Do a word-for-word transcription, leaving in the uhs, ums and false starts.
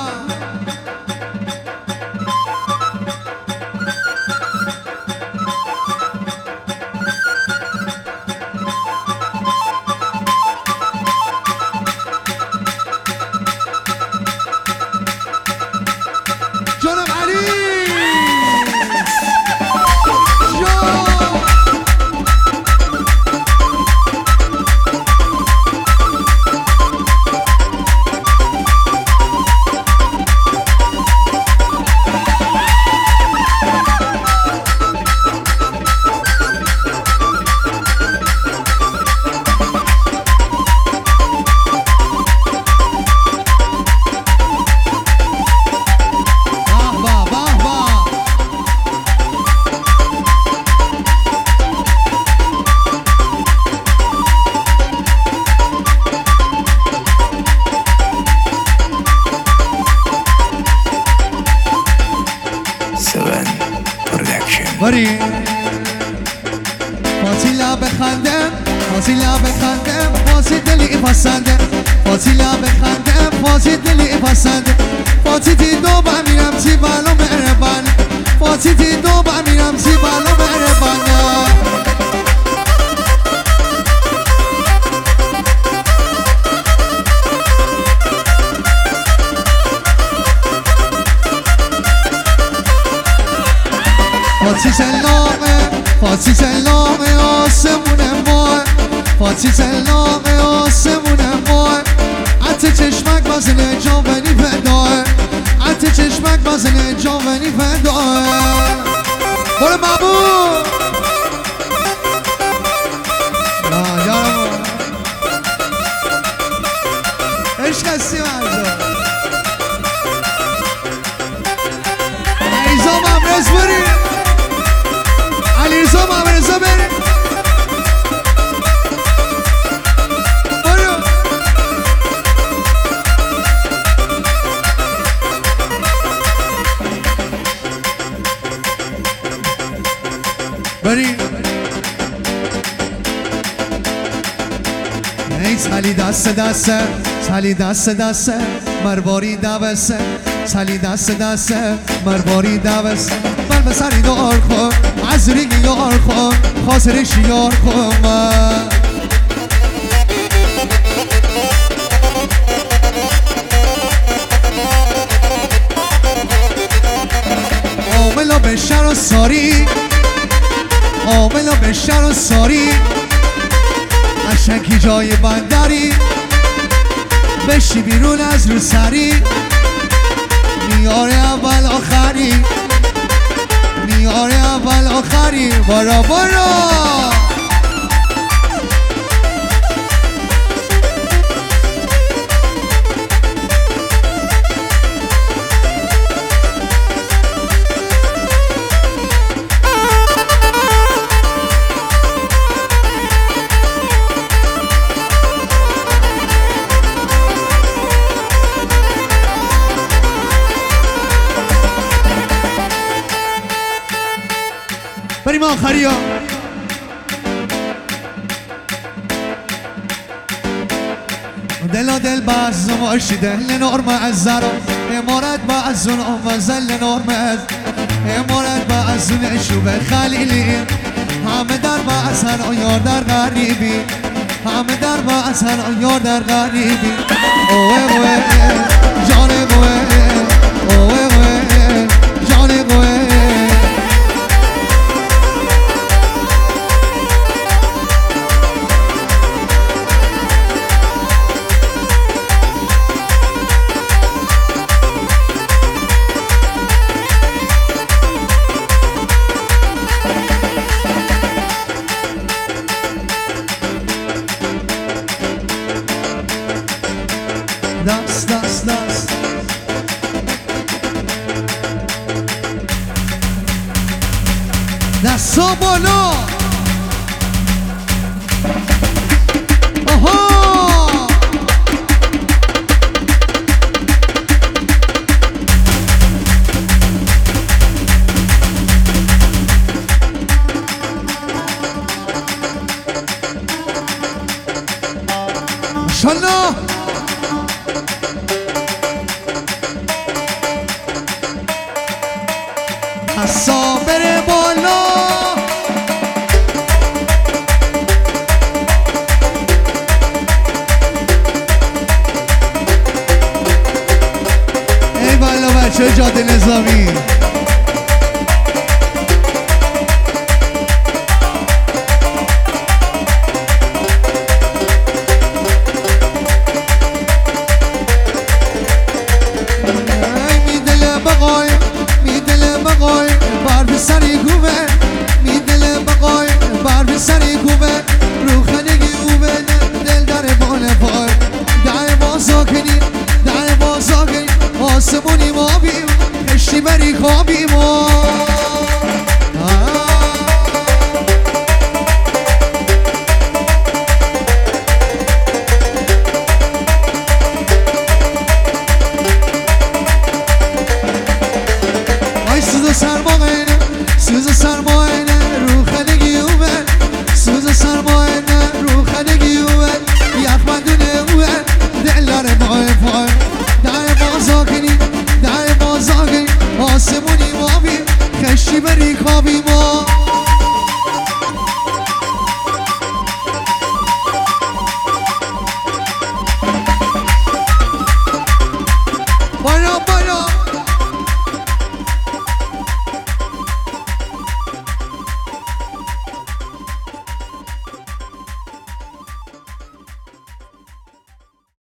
جانم علی باری فاصله بخندم فاصله بخندم فاصله دلی پسنده فاصله بخندم فاصله دلی پسنده فاصله دو بمیرم سی بالو مهربان فاصله دو بمیرم سی بالو مهربان فاتی سلامه فاتی سلامه آسمون ماه فاتی سلامه آسمون ماه عطر چشمک بازن جاونی پداه عطر چشمک بازن جاونی پداه برو محبوب عشق هستی مرزا عیزا ممرز بریم علیرضا مامرزا بریم برو بریم ای سالی دست دست سالی دست دست مرباری دوسته سالی دست دست مرباری دوسته من به سری دار کن از رینگ یار کن خاطرش یار کن من عاملا به شر و ساری عاملا به شر و ساری قشنگی جای بندری بشی بیرون از رو سری میاره اول آخری میاره اول آخری بارا بارا بریم آخری ها دل دل باز نماشی دل نرم از زرا امارت با از اون آمازل نرم از امارت با از اون اشوب خلیلی همه در با از هر آیار در غریبی همه در با از هر آیار در غریبی اوه اوه جان اوه اوه اوه جان اوه دست دست دست دستا بالا آها ماشاءالله دستا بره بالا ای بالا بچه جاده نظامی سری گوبه میدل بقای بر سری گوبه رو خنگی اوبه دل داره بال پای دعای بازا کنی دعای بازا کنی آسمونی ما بیم خشتی بری خوابی ما